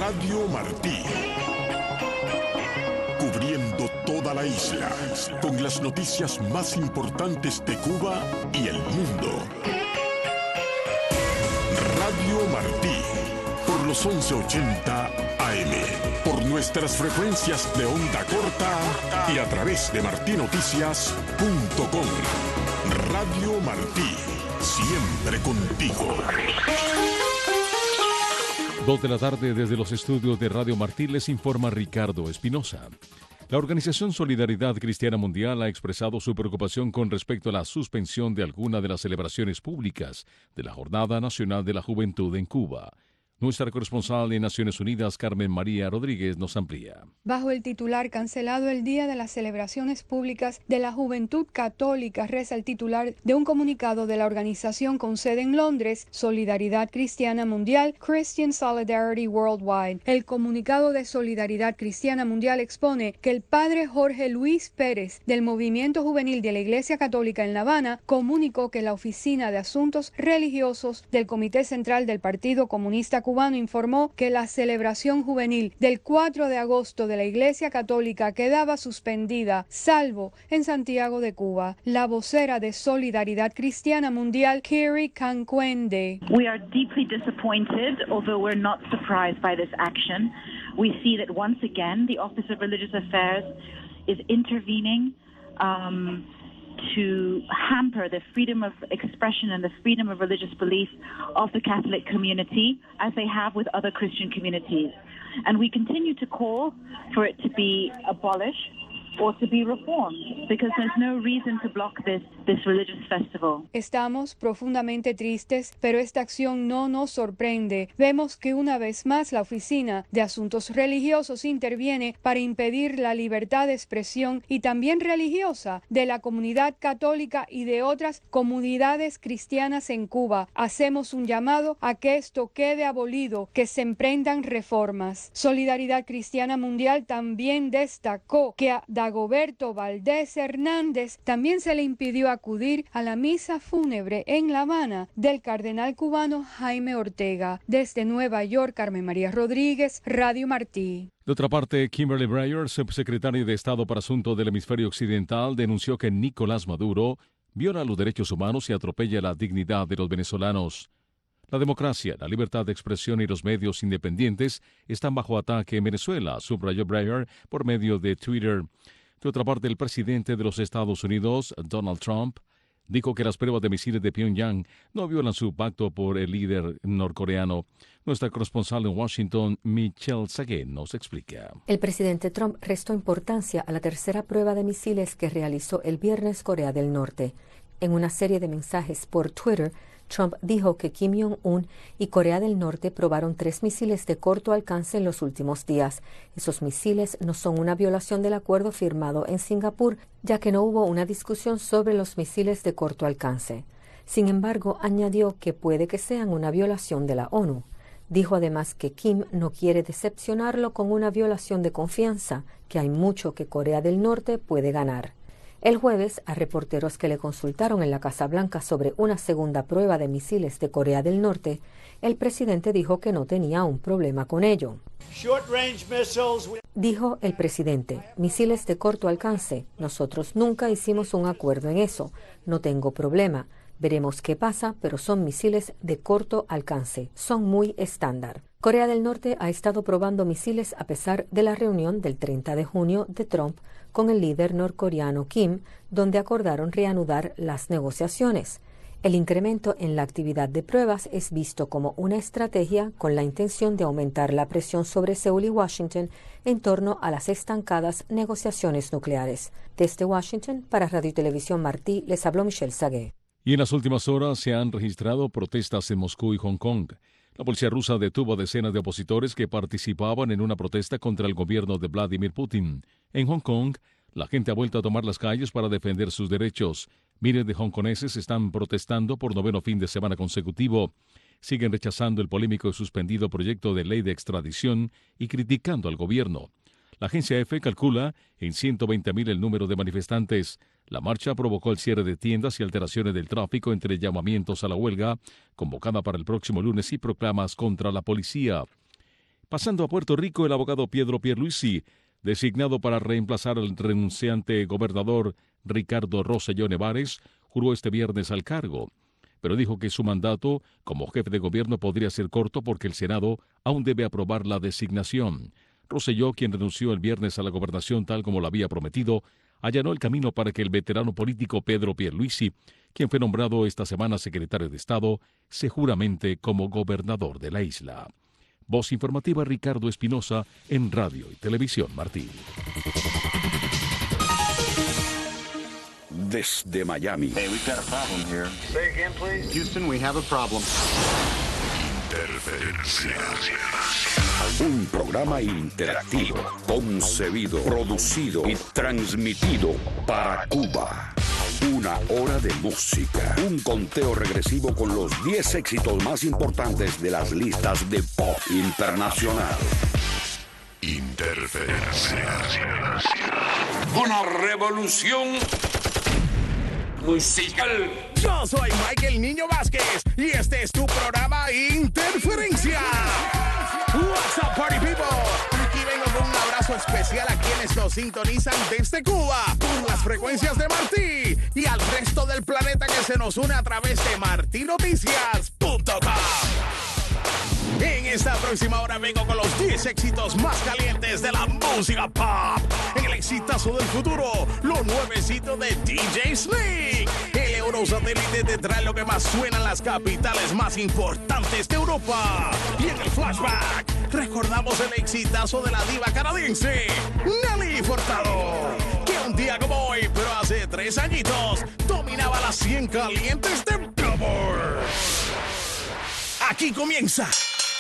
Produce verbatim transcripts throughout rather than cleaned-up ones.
Radio Martí. Cubriendo toda la isla, con las noticias más importantes de Cuba y el mundo. Radio Martí, por los once ochenta A M, por nuestras frecuencias de onda corta y a través de martí noticias punto com. Radio Martí, siempre contigo. Dos de la tarde desde los estudios de Radio Martí les informa Ricardo Espinosa. La Organización Solidaridad Cristiana Mundial ha expresado su preocupación con respecto a la suspensión de alguna de las celebraciones públicas de la Jornada Nacional de la Juventud en Cuba. Nuestra corresponsal en Naciones Unidas, Carmen María Rodríguez, nos amplía. Bajo el titular "Cancelado el Día de las Celebraciones Públicas de la Juventud Católica", reza el titular de un comunicado de la organización con sede en Londres, Solidaridad Cristiana Mundial, Christian Solidarity Worldwide. El comunicado de Solidaridad Cristiana Mundial expone que el padre Jorge Luis Pérez, del Movimiento Juvenil de la Iglesia Católica en La Habana, comunicó que la Oficina de Asuntos Religiosos del Comité Central del Partido Comunista Cubano informó que la celebración juvenil del cuatro de agosto de la Iglesia Católica quedaba suspendida, salvo en Santiago de Cuba. La vocera de Solidaridad Cristiana Mundial, Kiri Cancuende. We are deeply disappointed, although we're not surprised by this action. We see that once again the Office of Religious Affairs is intervening um, to hamper the freedom of expression and the freedom of religious belief of the Catholic community, as they have with other Christian communities. And we continue to call for it to be abolished or to be reformed, because there's no reason to block this, this religious festival. Estamos profundamente tristes, pero esta acción no nos sorprende. Vemos que una vez más la Oficina de Asuntos Religiosos interviene para impedir la libertad de expresión y también religiosa de la comunidad católica y de otras comunidades cristianas en Cuba. Hacemos un llamado a que esto quede abolido, que se emprendan reformas. Solidaridad Cristiana Mundial también destacó que a Dagoberto Valdés Hernández también se le impidió acudir a la misa fúnebre en La Habana del cardenal cubano Jaime Ortega. Desde Nueva York, Carmen María Rodríguez, Radio Martí. De otra parte, Kimberly Breyer, subsecretaria de Estado para Asuntos del Hemisferio Occidental, denunció que Nicolás Maduro viola los derechos humanos y atropella la dignidad de los venezolanos. La democracia, la libertad de expresión y los medios independientes están bajo ataque en Venezuela, subrayó Breyer por medio de Twitter. De otra parte, el presidente de los Estados Unidos, Donald Trump, dijo que las pruebas de misiles de Pyongyang no violan su pacto por el líder norcoreano. Nuestra corresponsal en Washington, Michelle Saguén, nos explica. El presidente Trump restó importancia a la tercera prueba de misiles que realizó el viernes Corea del Norte. En una serie de mensajes por Twitter, Trump dijo que Kim Jong-un y Corea del Norte probaron tres misiles de corto alcance en los últimos días. Esos misiles no son una violación del acuerdo firmado en Singapur, ya que no hubo una discusión sobre los misiles de corto alcance. Sin embargo, añadió que puede que sean una violación de la ONU. Dijo además que Kim no quiere decepcionarlo con una violación de confianza, que hay mucho que Corea del Norte puede ganar. El jueves, a reporteros que le consultaron en la Casa Blanca sobre una segunda prueba de misiles de Corea del Norte, el presidente dijo que no tenía un problema con ello. Dijo el presidente, misiles de corto alcance, nosotros nunca hicimos un acuerdo en eso, no tengo problema. Veremos qué pasa, pero son misiles de corto alcance, son muy estándar. Corea del Norte ha estado probando misiles a pesar de la reunión del treinta de junio de Trump con el líder norcoreano Kim, donde acordaron reanudar las negociaciones. El incremento en la actividad de pruebas es visto como una estrategia con la intención de aumentar la presión sobre Seúl y Washington en torno a las estancadas negociaciones nucleares. Desde Washington, para Radio y Televisión Martí, les habló Michelle Sagué. Y en las últimas horas se han registrado protestas en Moscú y Hong Kong. La policía rusa detuvo a decenas de opositores que participaban en una protesta contra el gobierno de Vladimir Putin. En Hong Kong, la gente ha vuelto a tomar las calles para defender sus derechos. Miles de hongkoneses están protestando por noveno fin de semana consecutivo. Siguen rechazando el polémico y suspendido proyecto de ley de extradición y criticando al gobierno. La agencia EFE calcula en ciento veinte mil el número de manifestantes. La marcha provocó el cierre de tiendas y alteraciones del tráfico entre llamamientos a la huelga, convocada para el próximo lunes, y proclamas contra la policía. Pasando a Puerto Rico, el abogado Pedro Pierluisi, designado para reemplazar al renunciante gobernador Ricardo Rosselló Nevares, juró este viernes al cargo, pero dijo que su mandato como jefe de gobierno podría ser corto porque el Senado aún debe aprobar la designación. Rosselló, quien renunció el viernes a la gobernación tal como lo había prometido, allanó el camino para que el veterano político Pedro Pierluisi, quien fue nombrado esta semana secretario de Estado, se juramente como gobernador de la isla. Voz informativa Ricardo Espinosa en Radio y Televisión Martí. Desde Miami. Hey, we've got a problem here. Say again, please. Houston, we have a problem. Interferencia. Un programa interactivo, concebido, producido y transmitido para Cuba. Una hora de música, un conteo regresivo con los diez éxitos más importantes de las listas de pop internacional. Interferencia. Una revolución musical. Yo soy Michael Niño Vázquez y este es tu programa Interferencia. What's up, party people? Aquí vengo con un abrazo especial a quienes nos sintonizan desde Cuba por las frecuencias de Martí y al resto del planeta que se nos une a través de marti noticias punto com. En esta próxima hora vengo con los diez éxitos más calientes de la música pop. En el exitazo del futuro, lo nuevecito de D J Snake. El Eurosatélite te trae lo que más suena en las capitales más importantes de Europa. Y en el flashback, recordamos el exitazo de la diva canadiense, Nelly Furtado, que un día como hoy, pero hace tres añitos, dominaba las cien calientes de Billboard. Aquí comienza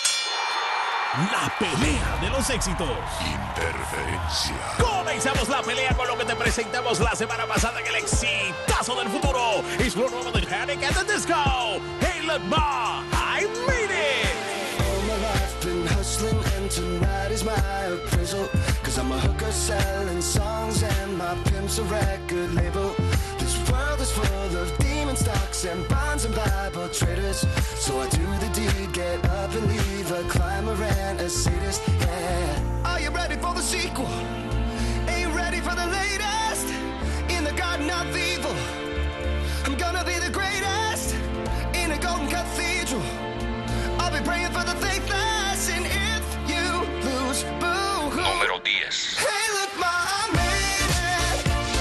la pelea de los éxitos. Interferencia. Comenzamos la pelea con lo que te presentamos la semana pasada en el exitazo del futuro. Es lo nuevo de Panic at the Disco. Hey, look, ma, I made it. All my life been hustling and tonight is my appraisal. Cause I'm a hooker selling songs and my pimp's a record label. This world is full of demon stocks and bonds and Bible traders. So I do the deed, get up and leave a climber and a sadist, yeah. Are you ready for the sequel? Ain't ready for the latest? In the garden of evil, I'm gonna be the greatest. In a golden cathedral, I'll be praying for the faithless. And if you lose, boo-hoo. Número diez. Hey, look, ma, I made it.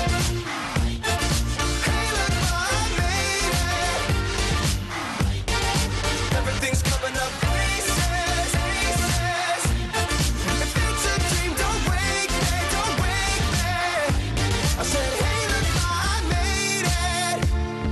Hey, look, ma, I made it. Everything's coming up places, places. If it's a dream, don't wake me, don't wake me. I said, hey, look, ma, I made it.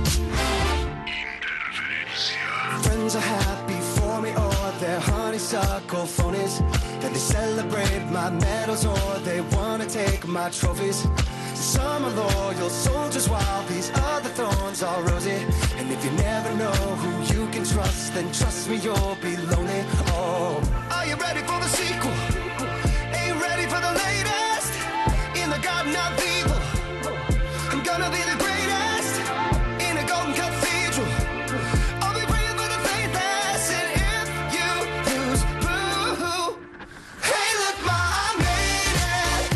Interferencia. Friends are happy for me, or they're honeysuckle phonies. And they celebrate my medals, or they wanna take my trophies. Some are loyal soldiers, while these other thorns are rosy. And if you never know who you can trust, then trust me, you'll be lonely. Oh, are you ready for the sequel? Ain't ready for the latest? In the garden of evil, I'm gonna be the greatest. In a golden cathedral, I'll be praying for the faithless. And if you lose, boo-hoo. Hey, look, ma, I made it.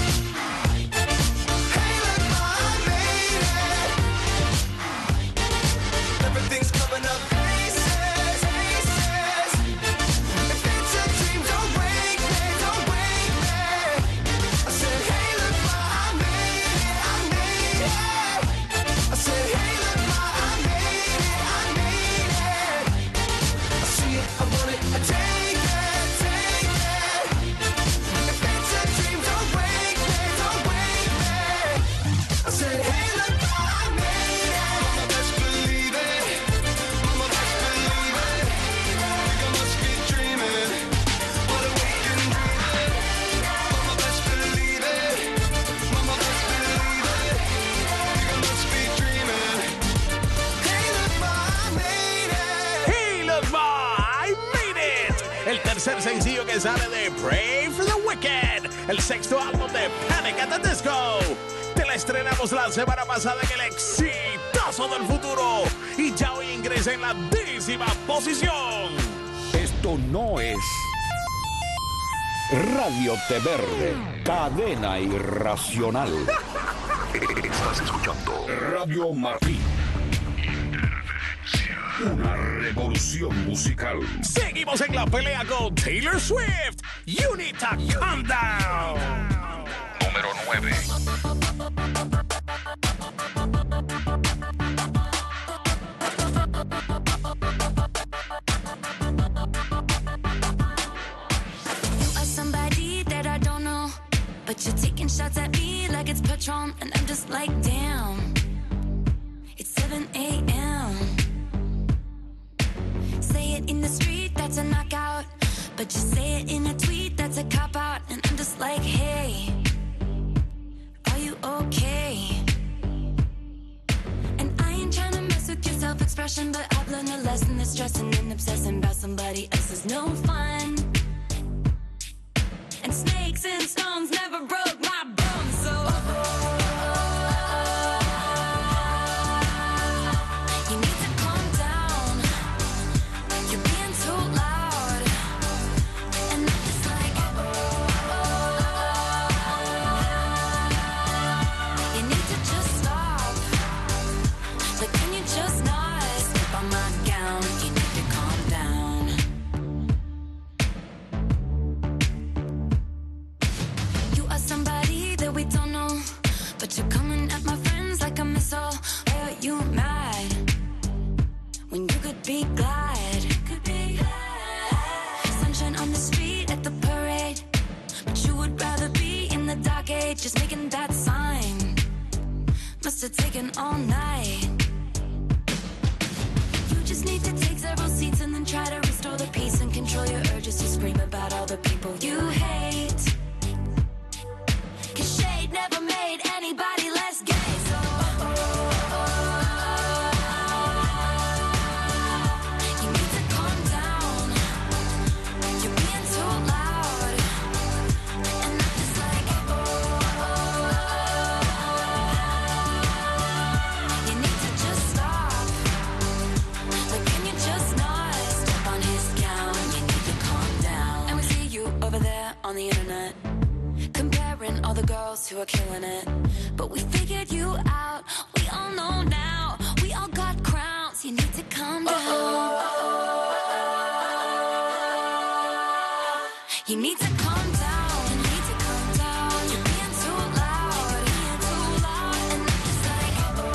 Hey, look, ma, I made it. Everything's coming up places, places. If it's a dream, don't wake me, don't wake me. I said, hey, look, ma, I made it, I made it. I said, hey, look, ma, I made it, I made it. I see it, I want it, I take it, take it. If it's a dream, don't wake me, don't wake me. I said, hey, look, ma, I made it. Mama, best believe it. Mama, best believe it. Think I must be dreaming. What a weekend dreaming. Mama, best believe it. Mama, best believe it. Think I must be dreaming. Hey, look, ma, I made it. Hey, look, ma, I made it. El tercer sencillo que sale de Pray for the Wicked, el sexto álbum de Panic at the Disco. Te la estrenamos la semana pasada en el exitazo del futuro y ya hoy ingresa en la décima posición. Esto no es Radio Té Verde, cadena irracional. Estás escuchando Radio Martí. Una revolución musical. Seguimos en la pelea con Taylor Swift. You need to calm down. Número nueve. But you're taking shots at me like it's Patron, and I'm just like, damn, it's seven a.m. Say it in the street, that's a knockout. But you say it in a tweet, that's a cop-out. And I'm just like, hey, are you okay? And I ain't trying to mess with your self-expression, but I've learned a lesson that stressing and obsessing about somebody else is no fun. And snakes and stones never broke my bones, so you need to calm down. You're being too loud, and I'm just like, you need to just stop. Like, can you just not slip on my gown? You need to calm down. Somebody that we don't know, but you're coming at my friends like a missile. Why are you mad when you could be glad? Could be glad. Sunshine on the street at the parade, but you would rather be in the dark age, just making that sign. Must have taken all night. You just need to take several seats and then try to restore the peace and control your urges to scream about all the people you hate. Shade never made anybody less gay, so you need to calm down. You're being too loud, and I'm just like, you need to just stop. Like, can you just not step on his gown? You need to calm down. And we see you over there on the internet, comparing all the girls who are killing it. But we figured you out, we all know now. We all got crowns, you need to calm down. You need to calm down, you need to calm down. You're being too loud, you're being too loud. And I'm just like,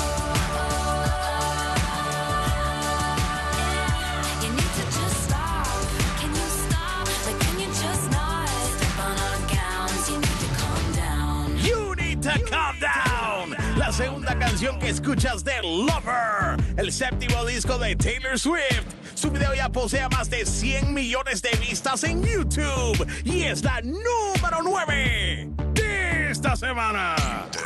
yeah. You need to just stop, can you stop? Like, can you just not step on our gowns? You need to calm down. You need to calm down. La segunda canción que escuchas de Lover, el séptimo disco de Taylor Swift. Su video ya posee más de cien millones de vistas en YouTube y es la número nueve de esta semana.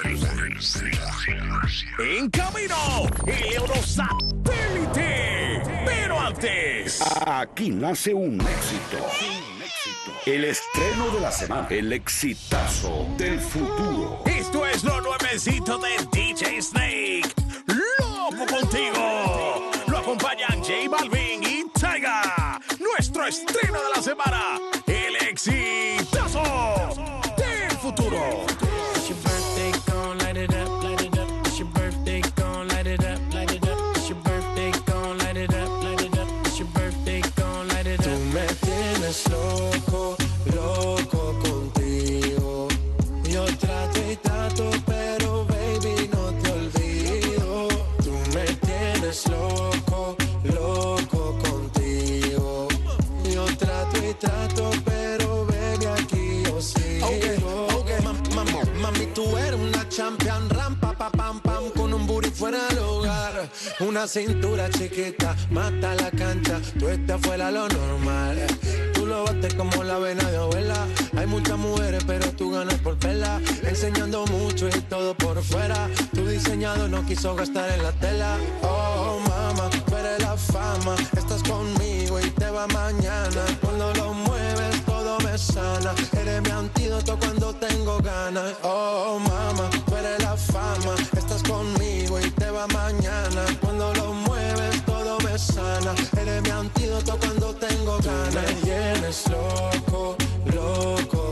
En camino, el Eurosatélite. Pero antes, Aquí nace un éxito. El estreno de la semana. El exitazo del futuro. esto es lo nuevecito de D J Snake. ¡Loco contigo! Lo acompañan J Balvin y Tyga. Nuestro estreno de la semana. El exitazo del futuro. It's your birthday, gon' light it up, light it up. It's your birthday, gon' light it up, light it up. It's your birthday, gon' light it up, light it up. It's your birthday, gon' light it up. Tú me tienes loco, loco contigo. Yo trato y trato, pero baby no te olvido. Tú me tienes loco, loco contigo. Yo trato y trato, pero baby aquí yo sigo. Okay, okay. Mam, mam, mami, tú eres una champion, rampa, pa, pam, pam, con un booty fuera del hogar. Una cintura chiquita, mata la cancha, tú estás fuera lo normal. Tú lo bates como la vena de abuela. Hay muchas mujeres, pero tú ganas por vela. Enseñando mucho y todo por fuera. Tu diseñado no quiso gastar en la tela. Oh, mama, tú eres la fama. Estás conmigo y te va mañana. Cuando lo mueves, todo me sana. Eres mi antídoto cuando tengo ganas. Oh, mama, tú eres la fama. Estás conmigo y te va mañana. Cuando lo mueves, todo me sana. Eres mi antídoto cuando tengo ganas. Tú me tienes loco, loco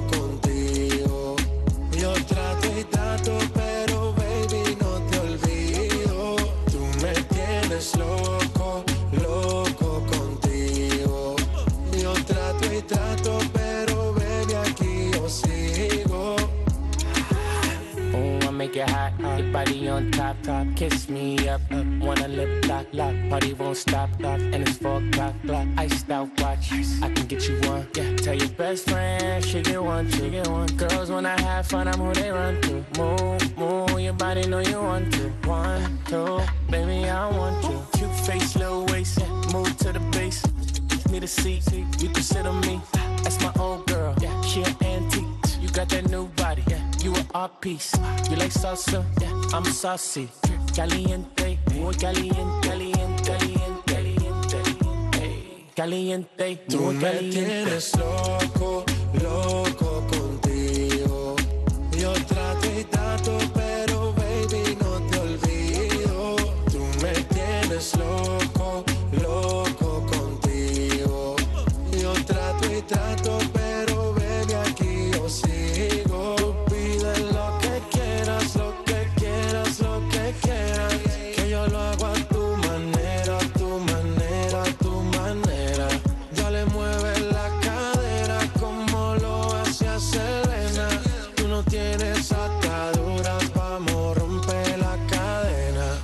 y trato, pero baby, aquí yo sigo. Ooh, I make it hot, your body on top, top. Kiss me up, up. Wanna lip lock, lock. Party won't stop, stop. And it's four o'clock, clock. Iced out watch, I can get you one. Yeah, tell your best friend she get one, she get one. Girls when I have fun, I'm who they run to. Move, move, your body know you want to. One, two, baby I want you. Cute face, little waist, yeah. Move to the base. Need a seat, you can sit on me. That's my old girl, yeah. She an antique. You got that new body, yeah. You an art piece. You like salsa, yeah. I'm saucy. Caliente, muy caliente, caliente, caliente, caliente. Caliente, Tú muy me caliente. tienes loco, loco contigo. Yo trato y trato, pero baby no te olvido. Tú me tienes loco, loco contigo. Yo trato y trato, pero baby aquí yo sigo. Tú pides lo que quieras, lo que quieras, lo que quieras. Que yo lo hago a tu manera, a tu manera, a tu manera. Dale, mueve la cadera como lo hacía Selena. Tú no tienes ataduras, vamos, rompe la cadena.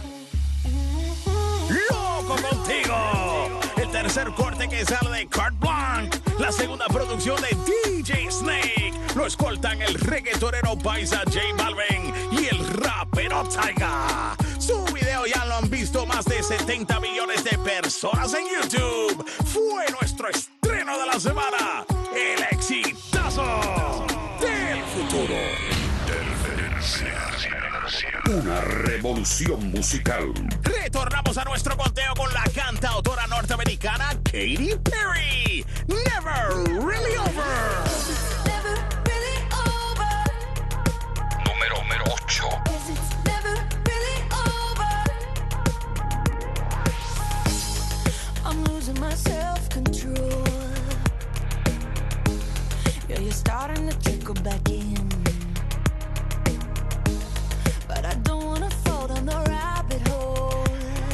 ¡Loco contigo! El tercer corte que sale de Carte Blanche. La segunda producción de D J Snake. Lo escoltan el reggaetonero paisa J Balvin y el rapero Tyga. Su video ya lo han visto más de setenta millones de personas en YouTube. Fue nuestro estreno de la semana. El exitazo del futuro. Una revolución musical. Retornamos a nuestro conteo con la cantautora norteamericana Katy Perry. Never Really Over. Número, número ocho. I'm losing my self-control. Yeah, you're starting to trickle back in. But I don't wanna fall down the rabbit hole.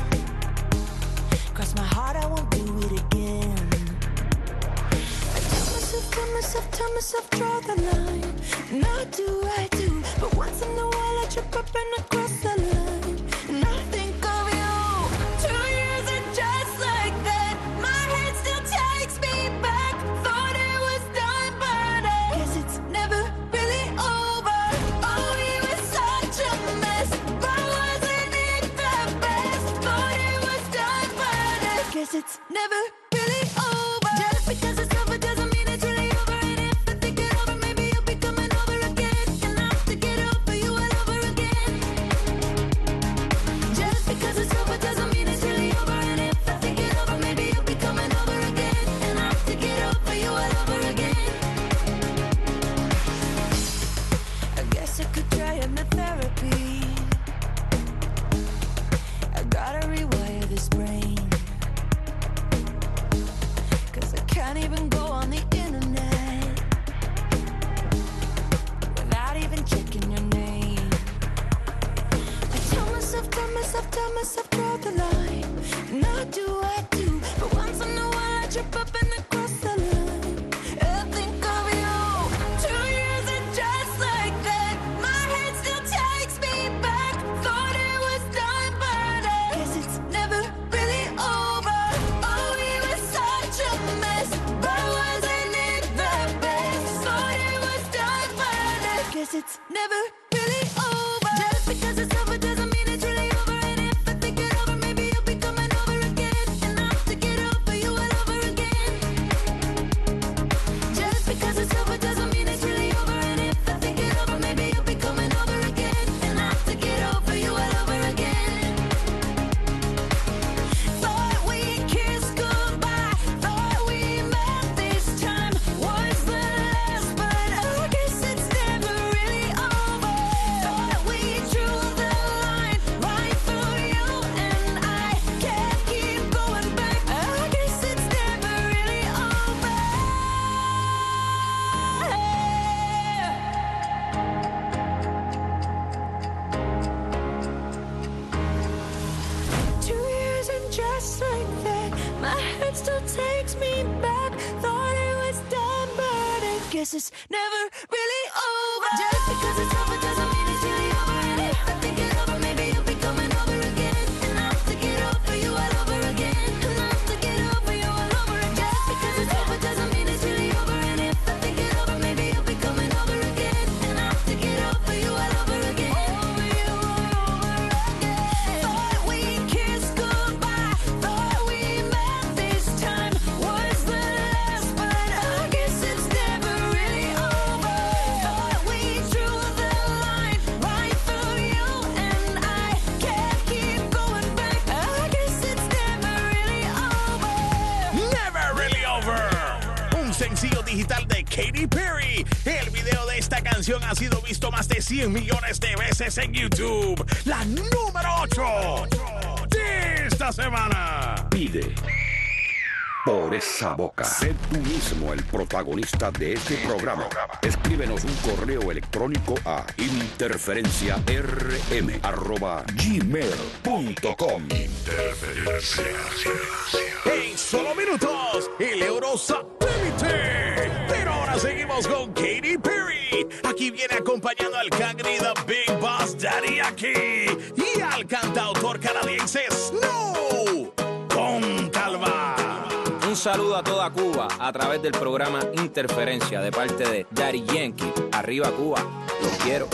Cross my heart, I won't do it again. I tell myself, tell myself, tell myself, draw the line. Now do I do, but once in a while I trip up and I cross the line. And I think of you. Two years and just like that, my head still takes me back. Thought it was done, but I guess it's never really over. Oh, we were such a mess, but wasn't it the best? Thought it was done, but I guess it's never really over. Just because it's over doesn't mean it's really over. And if I think it over, maybe you'll be coming over again. And I'll have to get over you all over again. Just because it's over doesn't mean it's really over. And if I think it over, maybe you'll be coming over again. And I'll have to get over you all over again. I guess I could try hypnotherapy. I gotta rewire this brain. Cause I can't even go on the internet without even checking your name. I tell myself, tell myself, tell myself, draw the line. Now do I do, but once in a while I trip up and I cross the line. I think of you. Two years and just like that, my head still takes me back. Thought it was done, but I guess it's never really over. Oh, we were such a mess, but wasn't it the best? Thought it was done, but I guess it's never really over. Just because it's over doesn't mean it's really over. And if I think it over, maybe you'll be coming over again. And I'll have to get over you all over again. Just because it's over doesn't mean it's really over. And if I think it over, maybe you'll be coming over again. And I'll have to get over you all over again. Thought we kissed goodbye. Thought we met this time was the last, but I guess it's never really over. guess it's never really over. Just because it's over doesn't mean it's really over. And if I think it over, maybe you'll be coming over again. And I'll have to get over you all over again. And I'll have to get over you all over again. Just because it's over doesn't mean it's really over. And if I think it over, maybe you'll be coming over again. And I'll have to get over you all over again. Over you all over again. Thought we kissed goodbye. Thought we met this time. Was the last, but I guess it's never really over. Thought we drew the line right through you and I. Can't keep going back. I guess it's never really over. Never Really Over. Un sencillo digital de Katy Perry. El video de esta canción ha sido visto más de cien millones de veces en YouTube. La número ocho de esta semana. Pide por esa boca. Sé tú mismo el protagonista de este programa. Escríbenos un correo electrónico a interferenciarm arroba gmail punto com. En solo minutos, el Euro Satélite. Pero ahora seguimos con Katy Perry. Aquí viene acompañando al cangri The Big Boss Daddy Yankee y al cantautor canadiense Snow. Con calma. Un saludo a toda Cuba a través del programa Interferencia de parte de Daddy Yankee. Arriba Cuba, los quiero.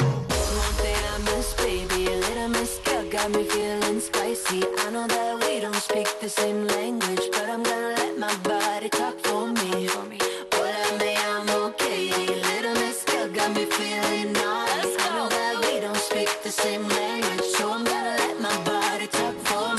Baby, a little miss girl got me feeling spicy. I know that we don't speak the same language, but I'm gonna let my body talk for me. Hola, me llamo Katie. Little miss girl got me feeling naughty. I know that we don't speak the same language, so I'm gonna let my body talk for me.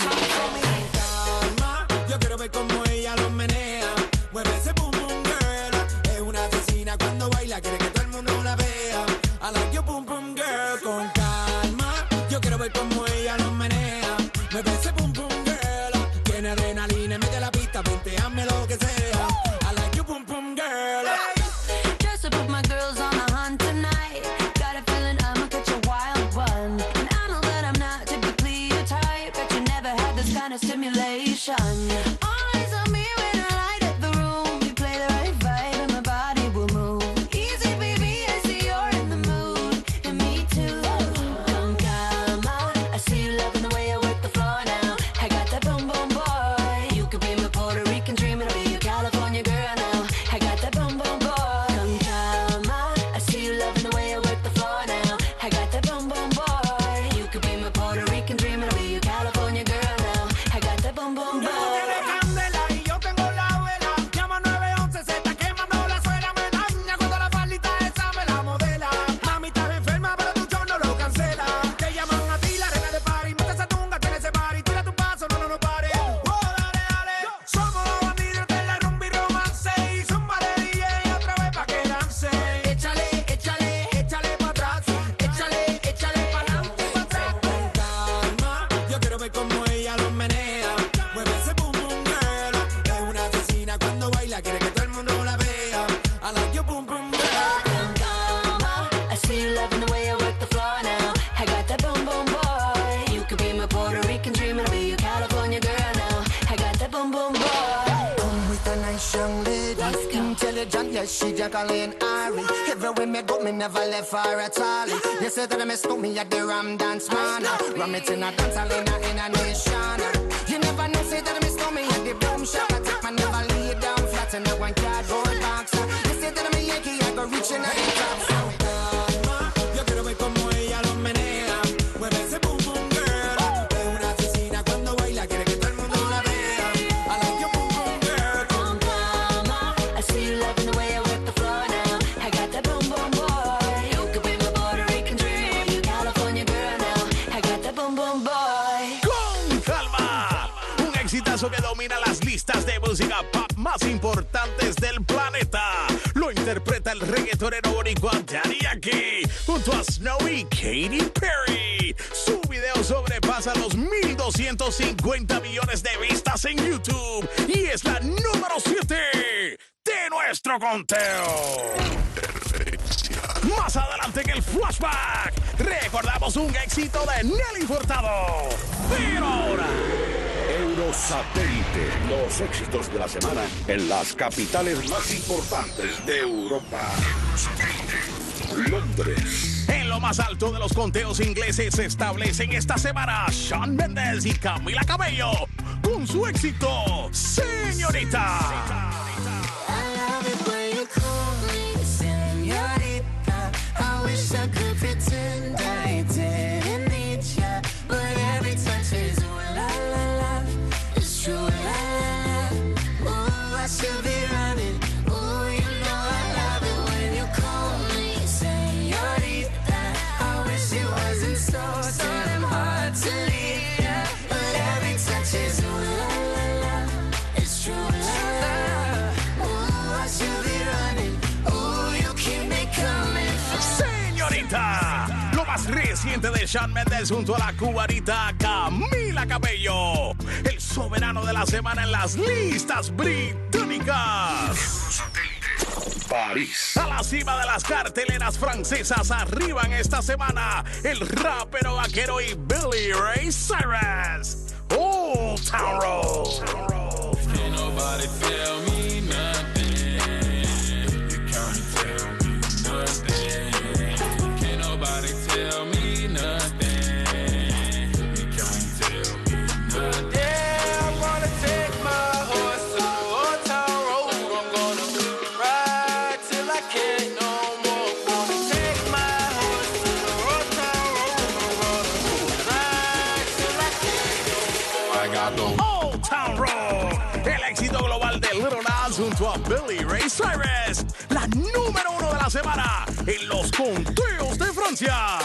Calma, yo quiero ver cómo ella lo menea. Mueve ese boom boom girl. Es una asesina cuando baila, quiere que todo el mundo la vea. I like your boom boom girl. Con calma, yo quiero ver cómo ella lo menea. Mueve ese boom boom girl. Tiene adrenalina, mete la pista, venteame lo que sea. I like your boom boom girl. Just to put my girls on a hunt tonight. Got a feeling I'ma catch a wild one. And I know that I'm not typically your type, but you never had this kind of stimulation. Eyes on me when I light up the room. You play the right vibe and my body will move. Easy, baby, I see you're in the mood. And me too. Con calma, I see you loving the way I work the floor now. I got that boom boom boy. You could be my Puerto Rican dream and I'll be your California girl now. I got that boom boom boy. Con calma, I see you loving the way I work the floor now. I got that boom boom boy. You could be my Puerto Rican dream and I'll be your California girl now. I got that boom boom boy. Candela y yo tengo la vela. Llama nueve once, se está quemando la suela. Me daña cuando la faldita esa me la modela. Mami, estás enferma, pero tu show no lo cancela. Te llaman a ti, la reina de party. Mete esa tunga, ten ese party. Tira tu paso, no, no, no pare. Oh, dale, dale. Somos los bandidos de la rumba y romance. Y zumba de D J otra vez pa' que dance. Échale, échale, échale pa' atrás. Échale, échale pa' adelante y pa' atrás. Con calma, yo quiero ver cómo ella lo menea. Mueve ese boom boom girl. Es una asesina cuando baila, quiere que todo el mundo la vea. I like your boom boom girl. Con calma, I see you loving the way I work the floor now. I got that boom boom boy. You could be my Puerto Rican dream and I'll be your California girl now. I got that boom boom boy. Come with a nice young lady. Intelligent, yes, she Jacqueline Ari. Everywhere me go, me never left her at all. You say that I miss me at the Ram Dance Man. Ram it in a dance hall in a, in a nation. You never know, say that I miss me at the boom shop. I take my never lay down flat in a one cardboard box. You say that I'm a Yankee, I go reaching at the top. So calma, yo quiero ver cómo ella lo menea. Mueve ese boom boom girl. Es una asesina cuando baila, quiere que todo el mundo la vea. I like your boom boom girl. Con calma, I see you loving the way I work the floor now. I got that boom boom boy. You could be my Puerto Rican dream, you California girl now. I got that boom boom boy. Con calma. Un exitazo que domina las listas de música pop más importantes del planeta. Lo interpreta el reggaetonero boricua Daddy Yankee junto a Snow y Katy Perry. Su video sobrepasa los mil doscientos cincuenta millones de vistas en YouTube y es la número siete de nuestro conteo. Más adelante en el flashback recordamos un éxito de Nelly Furtado. Pero ahora, El Eurosatélite. Los éxitos de la semana en las capitales más importantes de Europa. Londres. En lo más alto de los conteos ingleses se establecen esta semana Shawn Mendes y Camila Cabello con su éxito Señorita. I love it when you call me señorita. I wish I could pretend I didn't need ya, but every touch is ooh la la la. It's true la la la. Ooh, I should be running. Ooh, you know I love it when you call me señorita. I wish it wasn't so so damn hard to leave ya, but every touch is ooh la la la. It's true la la la. Ooh, I should be running. Ooh, you keep me coming. Señorita, lo más reciente de Shawn Mendes junto a la cubanita Camila Cabello, el soberano de la semana en las listas británicas. París. A la cima de las carteleras francesas arriban esta semana el rapero vaquero y Billy Ray Cyrus. Old Town Road. Can't nobody tell me nothing. You can't tell me nothing. Can't nobody tell me nothing. You can't tell me nothing. Yeah, I wanna take my horse to Old Town Road. I'm gonna ride till I can't no more. Gonna take my horse to Old Town Road. I'm gonna ride till I can't no more. I got the Old Town Road, el éxito global de Lil Nas junto a Billy Ray Cyrus, la número uno de la semana en los conteos de Francia.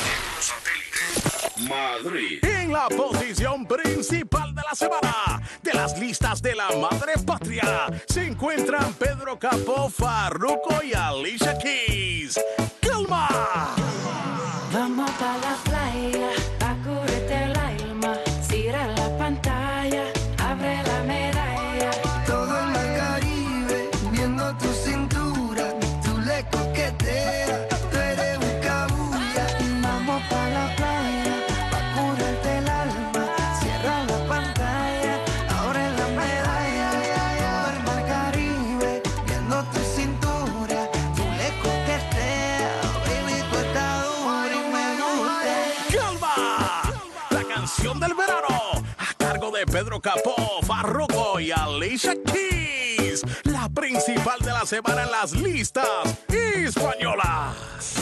Madrid. En la posición principal de la semana de las listas de la madre patria se encuentran Pedro Capó, Farruko y Alicia Keys. ¡Calma! Vamos pa' la playa, pa' curarte el alma. Cierra la pantalla, abre la medalla. Todo el mar Caribe, viendo tu cintura, tú le coqueteas, tú eres un cabulla. Vamos pa' la playa, pa' curarte el alma. Cierra la pantalla, abre la medalla. Todo el mar Caribe, viendo tu cintura, tú le coqueteas, baby, tú estás dura y me gusta. ¡Calma! La canción del verano a cargo de Pedro Capó, Farruko y Alicia Keys, la principal de la semana en las listas españolas.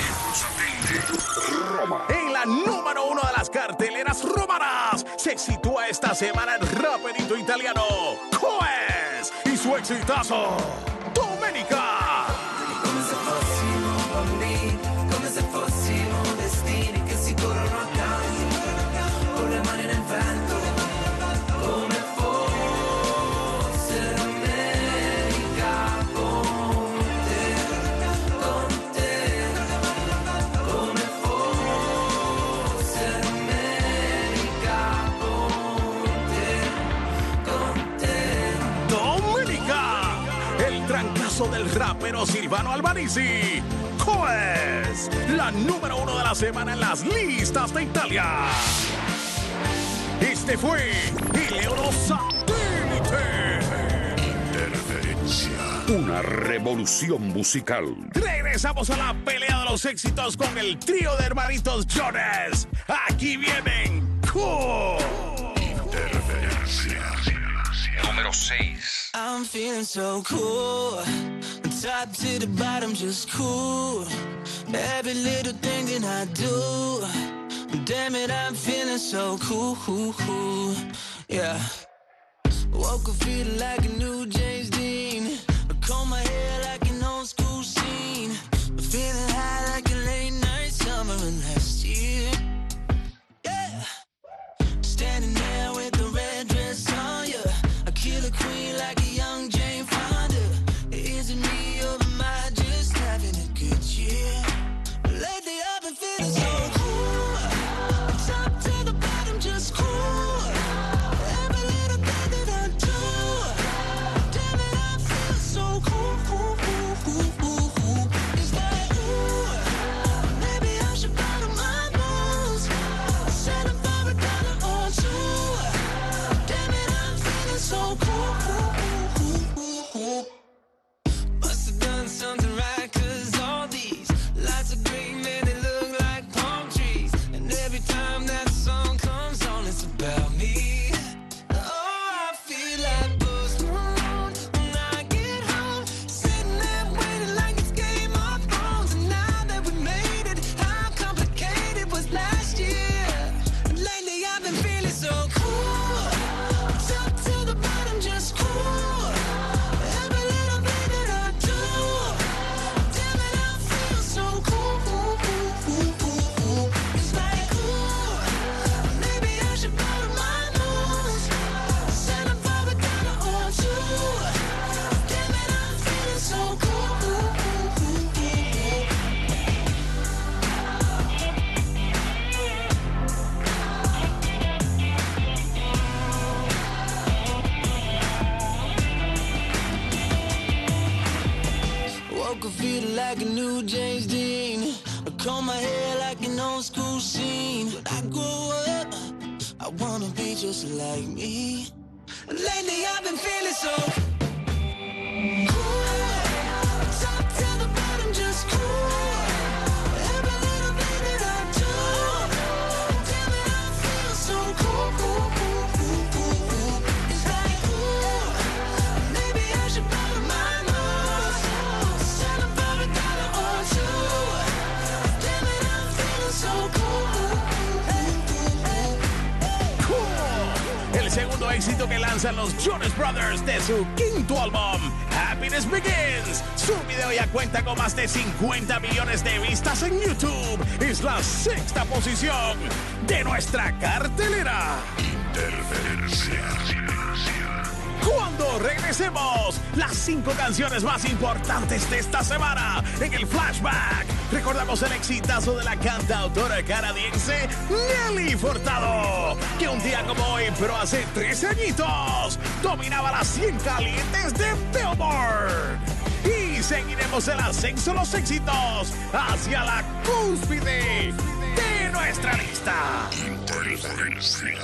Roma. En la número uno de las carteleras romanas se sitúa esta semana el raperito italiano Coes y su exitazo Domenica. Come se fossimo bambini, come se fossimo destini che si corrono accanto, con le mani nel vento, come fosse l'America con te, con te, come fosse l'America con te, con te. Domenica, el trancazo del rapero Silvano Albanisi. Coes, la número uno de la semana en las listas de Italia. Este fue el Eurosatélite. Interferencia. Una revolución musical. Regresamos a la pelea de los éxitos con el trío de hermanitos Jonas. Aquí vienen Cool. Interferencia. Número seis. I'm feeling so cool. Top to the bottom, just cool. Every little thing that I do. Damn it, I'm feeling so cool. Yeah. Woke up feeling like a new James Dean. I comb my hair like an old school scene. Feeling high like a late night summer of last year. Yeah. Standing there with the red dress on, yeah. I kill a queen like a young Jane Fonda. Is it me or am I just having a good year? Lately I've been feeling so cool. Top to the bottom, just cool. Every little thing that I do. Damn it, I feel so cool, cool, could feel like a new James Dean. I comb my hair like an old school scene. When I grow up, I wanna be just like me. Lately I've been feeling so cool. Top to the bottom, just cool. Every little bit that I do, damn it, I feel so cool, cool, cool, cool, cool, cool. It's like cool. Maybe I should bottom my nose. Sell it for a dollar or two. Damn it, I'm feeling so cool, cool, cool, Cool. El segundo éxito que lanzan los Jonas Brothers de su quinto álbum, Happiness Begins. Su video ya cuenta con más de cincuenta millones de vistas en YouTube. Es la sexta posición de nuestra cartelera. Interferencia. Cuando regresemos, las cinco canciones más importantes de esta semana en el Flashback. Recordamos el exitazo de la cantautora canadiense Nelly Furtado, que un día como hoy, pero hace trece añitos, dominaba las cien calientes de Billboard. Y seguiremos el ascenso de los éxitos hacia la cúspide de nuestra lista. Interferencia.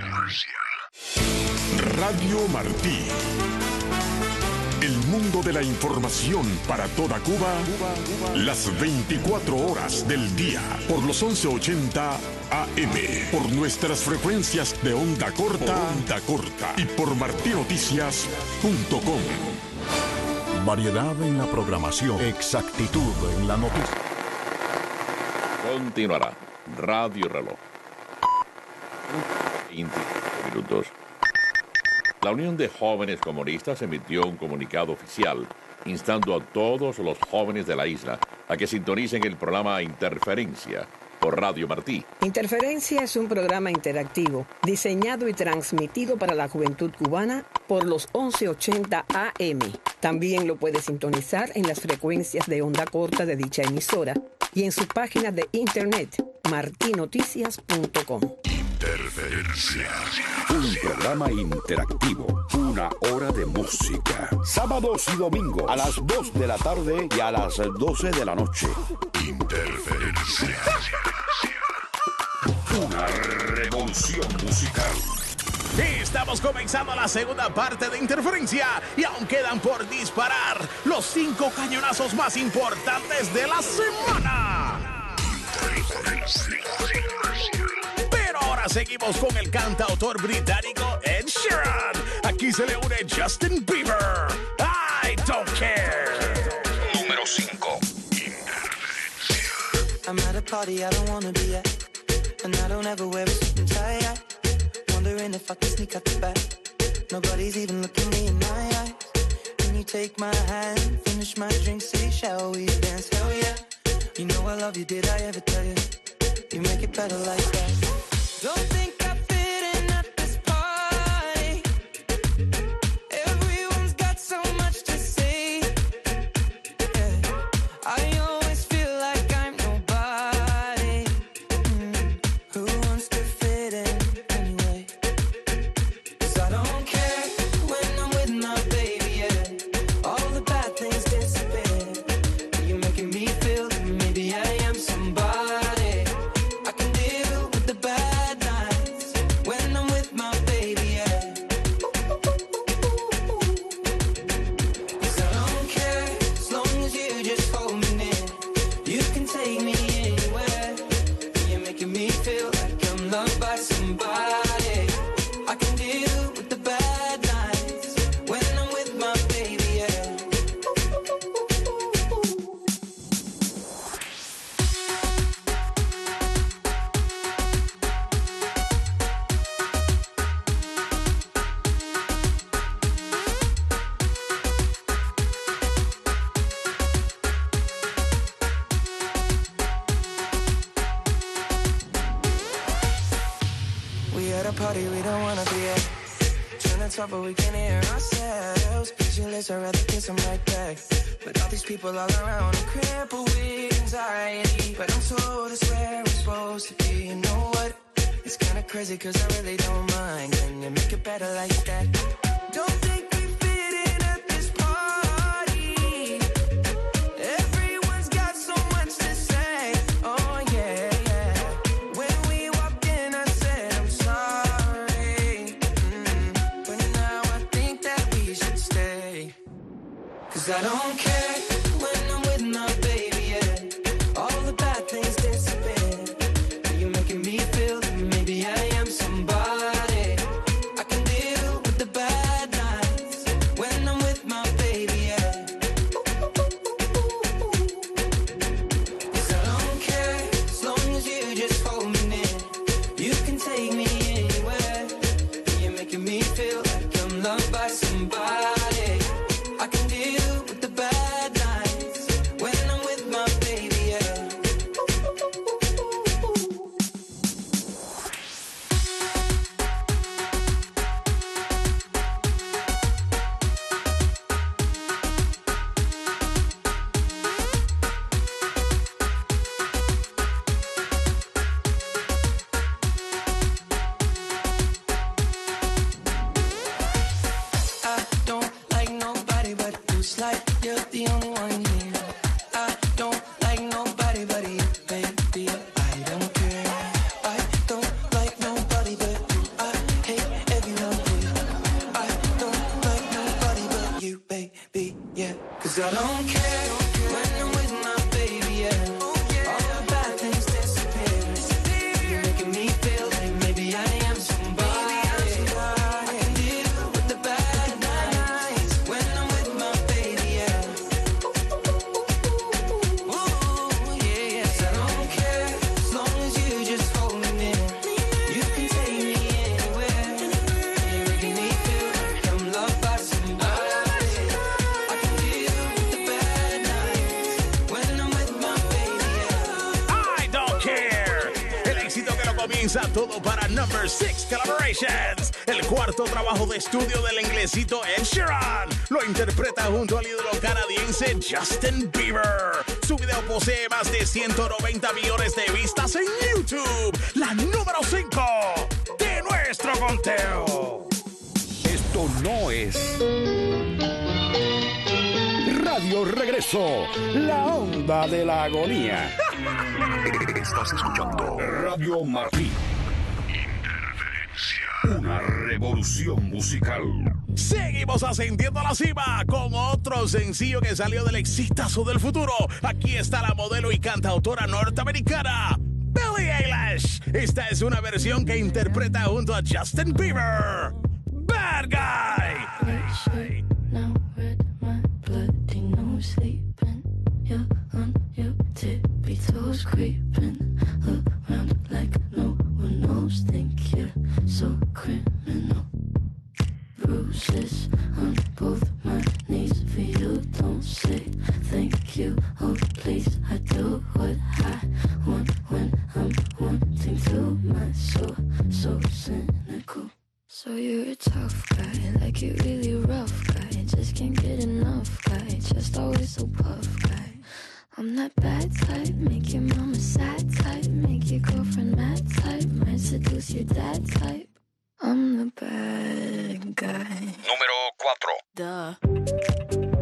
Radio Martí. El mundo de la información para toda Cuba, las veinticuatro horas del día, por los once ochenta A M, por nuestras frecuencias de onda corta, onda corta y por martí noticias punto com. Variedad en la programación, exactitud en la noticia. Continuará Radio Reloj. veinte minutos. La Unión de Jóvenes Comunistas emitió un comunicado oficial instando a todos los jóvenes de la isla a que sintonicen el programa Interferencia por Radio Martí. Interferencia es un programa interactivo diseñado y transmitido para la juventud cubana por los once ochenta A M. También lo puede sintonizar en las frecuencias de onda corta de dicha emisora y en su página de internet martí noticias punto com. Interferencia. Un programa interactivo. Una hora de música. Sábados y domingos a las dos de la tarde y a las doce de la noche. Interferencia. Una revolución musical. Estamos comenzando la segunda parte de Interferencia y aún quedan por disparar los cinco cañonazos más importantes de la semana. Pero ahora seguimos con el cantautor británico Ed Sheeran. Aquí se le une Justin Bieber. I don't care. Número cinco. I'm at a party I don't wanna be at, and I don't ever wear a suit and tie. Wondering if I can sneak out the back. Nobody's even looking me in my eyes. Can you take my hand, finish my drink, say shall we dance? Hell yeah. You know I love you, did I ever tell you? You make it better like that. Don't think I fit in at this party. Everyone's got so much to say. Yeah. I always feel like I'm nobody. Mm. Who wants to fit in anyway? 'Cause I don't care when I'm with my baby, yeah. All the bad things disappear. You're making me feel that maybe I am somebody. I can deal with the bad nights when I'm with my baby, yeah. 'Cause I don't care as long as you just hold me near. You can take me anywhere. You're making me feel like I'm loved by somebody. I can deal with the bad nights when I'm with my baby, yeah. We at a party we don't wanna be at. Trying to talk but we can't hear ourselves. Pictureless, I'd rather kiss them right back. But all these people all around, I'm crippled with anxiety. But I'm told it's where I'm supposed to be. You know what? It's kinda crazy 'cause I really don't mind. Can you make it better like that? Don't think we fit in at this party. 'Cause I don't care when I'm with my baby, yeah. All the bad things disappear. You're making me feel that maybe I am somebody. I can deal with the bad nights when I'm with my baby, yeah. 'Cause I don't care as long as you just hold me near. You can take me anywhere. You're making me feel like I'm loved by somebody. I can deal with the bad nights when I'm with my baby, yeah. I don't like nobody but you. It's like you're the only one here. I don't like nobody but you, baby. I don't care. I don't like nobody but you. I hate everyone here. I don't like nobody but you, baby. Yeah, 'cause I don't care when I'm with my baby. Yeah, all the bad things disappear. You're making me feel like maybe I am somebody. I can deal with the bad nights when I'm with my baby. Yeah. Ooh, yeah, yeah. 'Cause I don't care as long as you just hold me near. You can take me anywhere. You're making me feel like I'm loved by somebody. I can deal with the bad nights when I'm with my baby. Yeah. I don't care. El éxito que lo comienza todo para Number Six Collaborations. El cuarto trabajo de estudio del inglesito Ed Sheeran. Lo interpreta junto al ídolo canadiense Justin Bieber. Su video posee más de ciento noventa millones de vistas en YouTube. La número cinco de nuestro conteo. Esto no es Radio Regreso, la onda de la agonía. Estás escuchando Radio Martí. Una revolución musical. Seguimos ascendiendo a la cima con otro sencillo que salió del exitazo del futuro. Aquí está la modelo y cantautora norteamericana Billie Eilish. Esta es una versión que interpreta junto a Justin Bieber. Bad Guy. Now red, my bloody nose sleeping. You're on your tippy toes creeping around like no one knows. Think you're so criminal. Bruises on both my knees for you. Don't say thank you. Oh please, I do what I want when I'm wanting to. My soul so cynical. So you're a tough guy, like you really rough guy. Just can't get enough guy, just always so puff guy. I'm that bad type, make your mama sad type, make your girlfriend mad type, might seduce your dad type. I'm the bad guy. Número cuatro. Duh.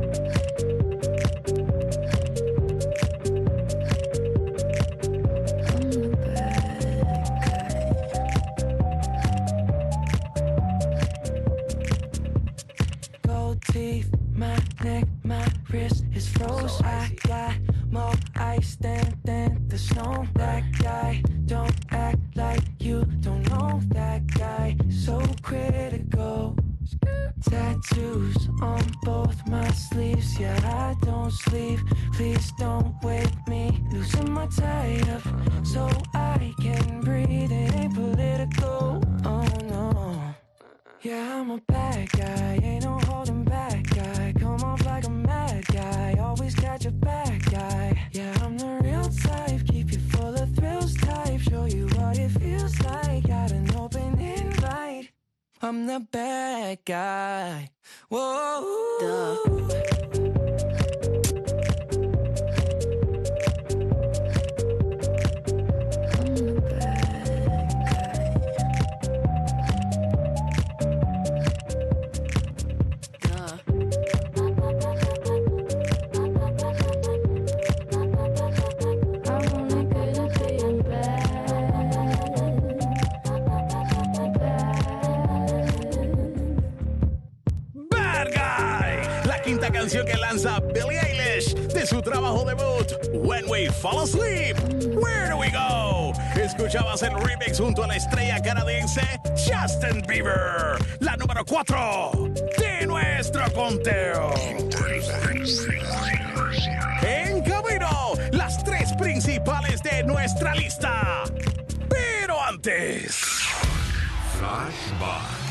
Gold teeth, my neck, my wrist is froze. I got more ice than, than the snow. That guy, don't act like you don't know that guy. So critical. Tattoos on both my sleeves. Yeah, I don't sleep. Please don't wake me. Losing my tie up so I can breathe. It ain't political. Oh no. Yeah, I'm a bad guy. Ain't no holding back guy. Come off like a mad guy. Always got your back guy. Yeah, I'm the real type. Keep you full of thrills type. Show you what it feels like. Got an open invite. I'm the bad guy. Whoa. Duh. bajo debut, When We Fall Asleep, Where Do We Go? Escuchabas el remix junto a la estrella canadiense Justin Bieber, la número cuatro de nuestro conteo. En camino, las tres principales de nuestra lista. Pero antes... Flashback.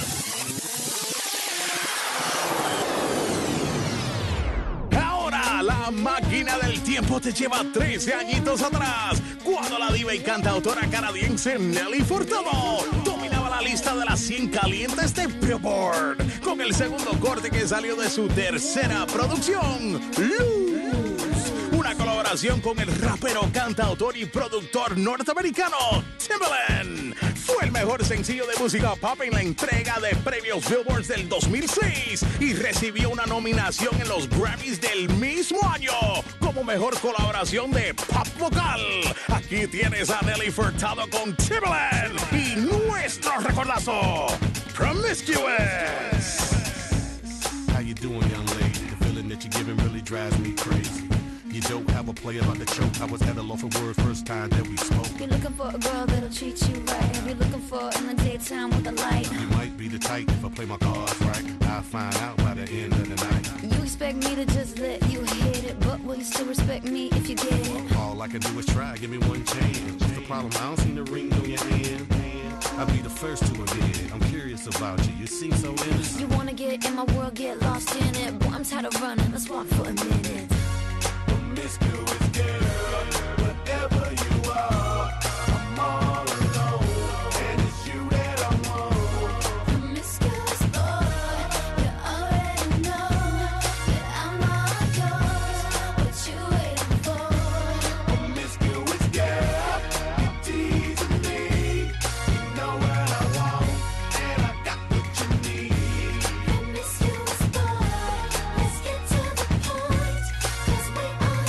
Ahora la máquina del tiempo te lleva trece añitos atrás, cuando la diva y cantautora canadiense Nelly Furtado dominaba la lista de las cien calientes de Billboard, con el segundo corte que salió de su tercera producción, Lose, una colaboración con el rapero, cantautor y productor norteamericano Timbaland. Fue el mejor sencillo de música pop en la entrega de premios Billboard del dos mil seis y recibió una nominación en los Grammys del mismo año como mejor colaboración de pop vocal. Aquí tienes a Nelly Furtado con Timbaland y nuestro recordazo, Promiscuous. How you doing, young lady? The feeling that you're giving really drives me crazy. You don't have a play about the choke. I was at a loss for words first time that we spoke. You're looking for a girl that'll treat you right. You're looking for in the daytime with a light. You might be the type if I play my cards right. I'll find out by the end of the night. You expect me to just let you hit it, but will you still respect me if you get it? All I can do is try, give me one chance. What's the problem? I don't see the ring on your hand. I'll be the first to admit it. I'm curious about you. You seem so innocent. You wanna get in my world, get lost in it. Boy, I'm tired of running. Let's walk for a minute. Promiscuous girl, whatever you are, I'm all alone, and it's you that I want. Promiscuous boy, you already know that I'm all yours. What you waiting for? Promiscuous girl, you're teasing me. You know what I want, and I got what you need. Promiscuous boy, let's get to the point, 'cause we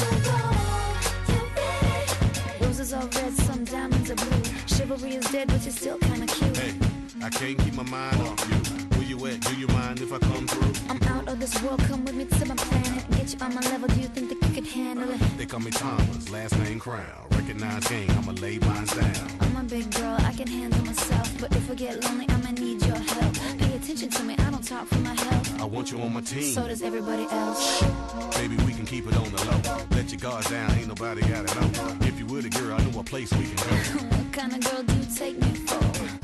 roses are red, some diamonds are blue. Chivalry is dead, but you're still kinda cute. Hey, I can't keep my mind off you. Where you at? Do you mind if I come through? I'm out of this world, come with me to my planet. Get you on my level, do you think that you could handle it? They call me Thomas, last name Crown. Recognize gang, I'ma lay mine down. I'm a big girl, I can handle myself. But if I get lonely, I'ma need your help. Pay attention to me, I don't talk for my health. I want you on my team. So does everybody else. Baby, we can keep it on the low. Let your guards down, ain't nobody gotta know. If you were the girl, I know a place we can go. What kind of girl do you take me for?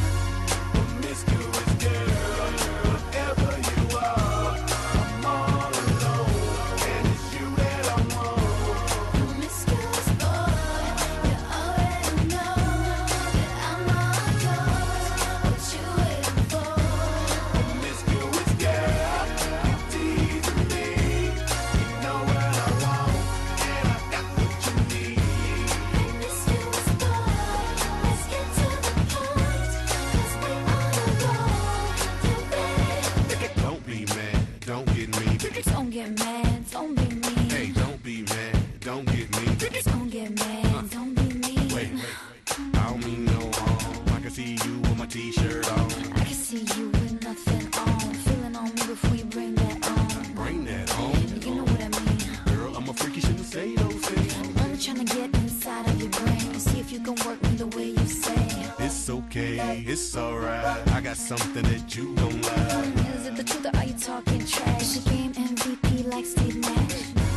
Promiscuous girl, whatever you are, I'm all alone, and it's you that I want. Promiscuous boy, you already know that I'm all yours. What you waiting for? Promiscuous girl, you teasing me. You know what I want, and I got what you need. Promiscuous boy, let's get to the point, 'cause we on the road. You ready? Don't be mad, don't get me. Don't get mad, don't be mean. Hey, don't be mad, don't get me. Don't get mad, don't be mean. Wait, wait, I don't mean no harm. I can see you with my t-shirt on. I can see you with nothing on. Feeling on me before you bring that on. Bring that on. You know what I mean. Girl, I'm a freak, you shouldn't say those things. I'm trying to get inside of your brain. See if you can work me the way you say. It's okay, it's alright. I got something that you don't like. Is it the truth or are you talking trash? She game M V P like Steve Nash.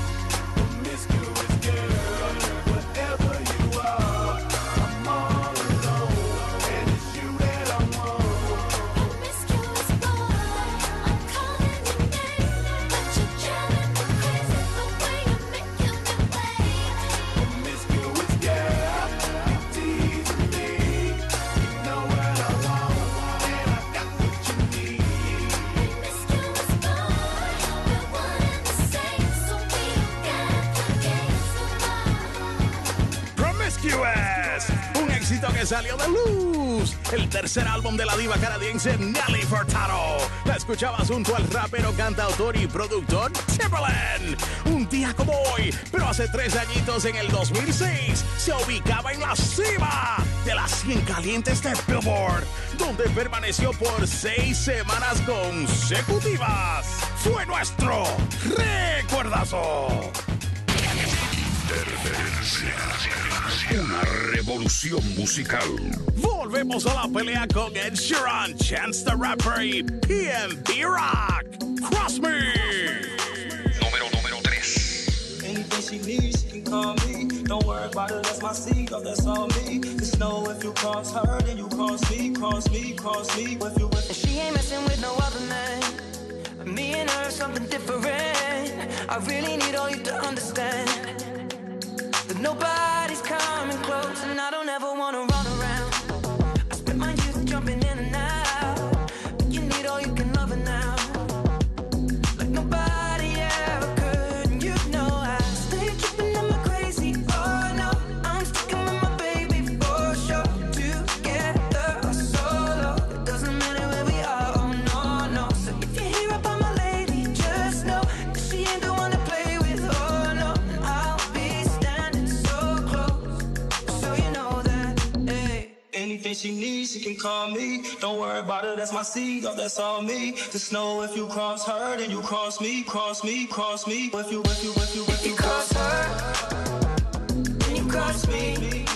Promiscuous girl, whatever you are, I'm all alone, and it's you that I want. Promiscuous boy, I'm calling your name, but you're driving me crazy the way you're making me wait. Promiscuous girl, you teasing me. You know what I want, and I got what you need. Promiscuous boy, we're one and the same, so we don't got games to mind. Promiscuous, un éxito que salió de Luz, el tercer álbum de la diva canadiense Nelly Furtado. La escuchabas junto al rapero, cantautor y productor Timbaland. Un día como hoy, pero hace tres añitos en el dos mil seis, se ubicaba en la cima de las cien calientes de Billboard, donde permaneció por seis semanas consecutivas. Fue nuestro recuerdazo. Interferencia. Una revolución musical. Volvemos a la pelea con Ed Sheeran, Chance the Rapper y P M B Rock. Cross Me. Número, número tres. Anything she needs, she can call me. Don't worry about it, that's my seed, oh, that's all me. Just know if you cross her, then you cross me, cross me, cross me. If you with And she ain't messing with no other man. Me and her, something different. I really need all you to understand that nobody's coming close, and I don't ever wanna run around. I spent my youth jumping in and out, but you need all you can love her now, like nobody ever could. And you know I stay tripping, I'm crazy. Oh no, I'm sticking with my baby for sure. Together or solo, it doesn't matter where we are. Oh no, no. So if you hear about my lady, just know that she ain't the one to play with. Oh no, and I'll be standing so close, so you know that. Hey. anything she needs, she can call me. Don't worry about it, that's my seed, oh, that's all me. Just know if you cross her, then you cross me, cross me, cross me. If you, if you, if you, if you cross her, then you cross me.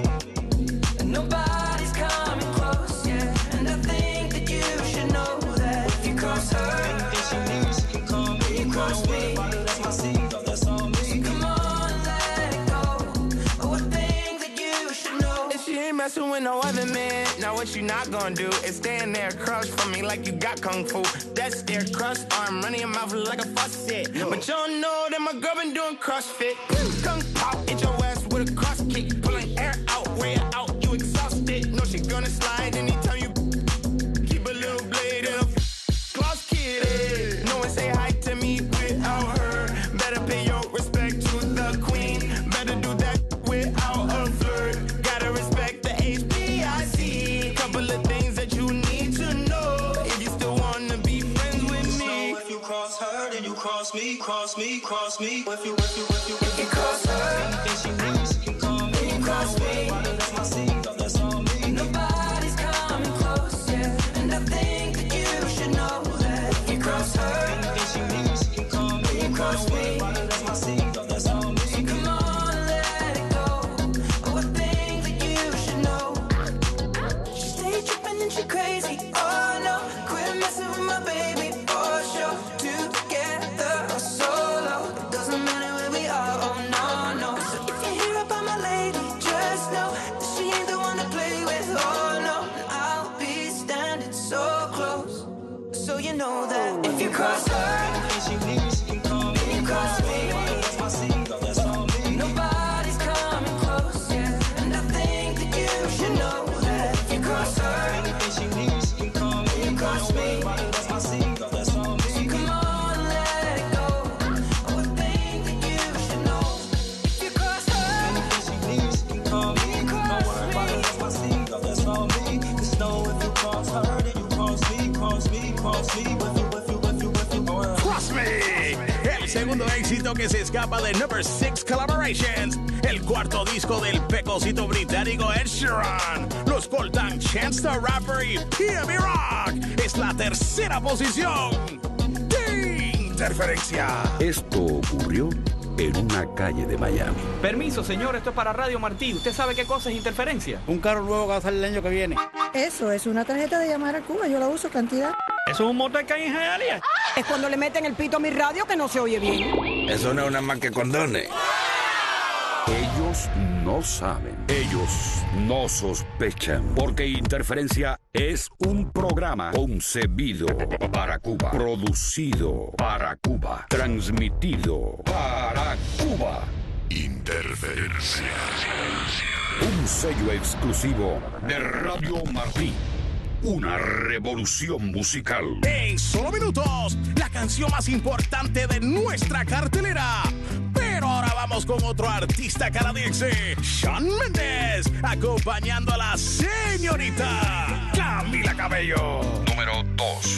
And nobody's coming close, yeah. And I think that you should know that if you cross her, anything she needs, she can call me. You cross me, that's my seed, oh, that's all me. So come on, let it go. Oh, I think that you should know. And she ain't messing with no other man. Now what you not gonna do is stand there across from me like you got kung fu. That's their cross arm, running your mouth like a faucet. But you don't know that my girl been doing CrossFit. Kung pop, hit your ass with a cross kick. Pulling air out, way out, you exhausted. No, she gonna slide anytime you keep a little blade in a gloss kid. No one say hi to me without her. Better pay your respect to the queen. Better do that without a flirt. Gotta respect the H B I C. Couple of things that you need to know if you still wanna be friends with me. So if you cross her, then you cross me, cross me, cross me. If you, if you, if you, if you cross her, anything she needs, she can call me. You cross me, that's my seed, oh, that's all me. Nobody's coming close, yeah. And I think that you should know that if you cross her, anything she needs, she can call me. You cross me, that's my seed, oh, that's all me. so come on, let it go. Oh, I think that you should know. She stay tripping and she crazy. Oh no, quit messing with my baby for sure. Together or solo, it doesn't matter where we are. Oh no, no. So if you hear about my lady, just know that she ain't the one to play with. Oh no, and I'll be standing so close, so you know that if you cross her, anything she needs, she can call me. you cross me. That's my seed, oh, that's all me. Nobody's coming close, yeah. And I think that you should know that if you cross her, anything she needs, she can call me. you cross me. That's my seed, oh, that's all So me. come on, let it go. Oh, I think that you should know if you cross her. Anything she needs, she can call me. Don't worry about it, that's my seed, oh, that's all me. Just know if you cross her, then you cross me, cross me, cross me. If you, if you, if you, if you, oh, Cross Me, el segundo éxito que se escapa de Number six Collaborations, el cuarto disco del pecosito británico Ed Sheeran. Los cortan Chance the Rapper y P M B Rock. Es la tercera posición de Interferencia. Esto ocurrió en una calle de Miami. Permiso, señor, esto es para Radio Martí. ¿Usted sabe qué cosa es interferencia? Un carro nuevo que va a salir el año que viene. Eso es una tarjeta de llamar a Cuba, yo la uso cantidad. ¿Eso es un motor que hay en Hialeah? Es cuando le meten el pito a mi radio que no se oye bien. Eso no es una más que condones. Ellos no saben. Ellos no sospechan. Porque Interferencia es un programa concebido para Cuba. Producido para Cuba. Transmitido para Cuba. Interferencia. Un sello exclusivo de Radio Martí. Una revolución musical. En solo minutos, la canción más importante de nuestra cartelera. Pero ahora vamos con otro artista canadiense, Shawn Mendes, acompañando a la señorita Camila Cabello. Número dos.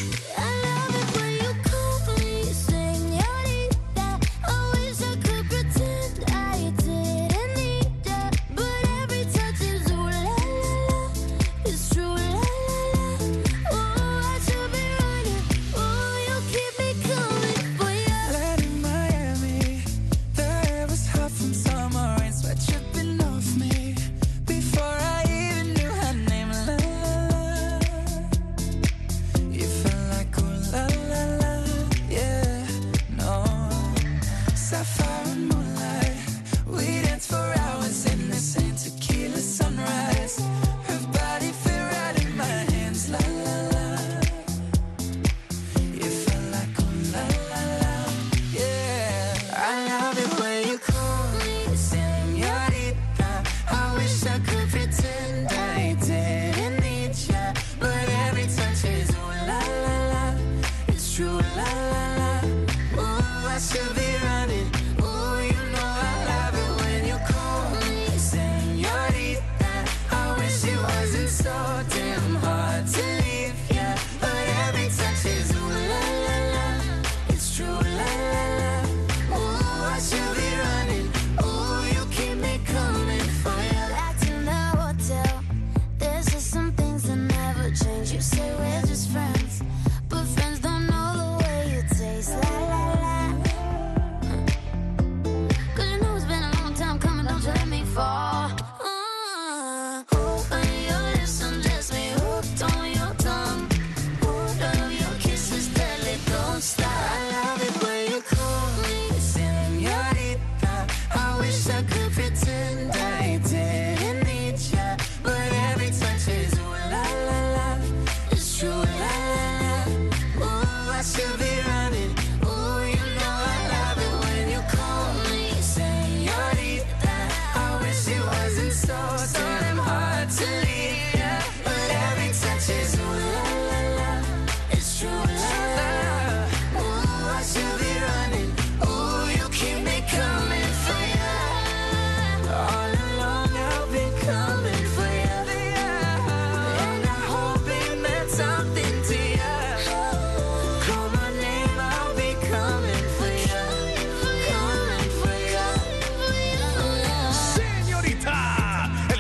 Land in Miami, the air was hot from summer rain.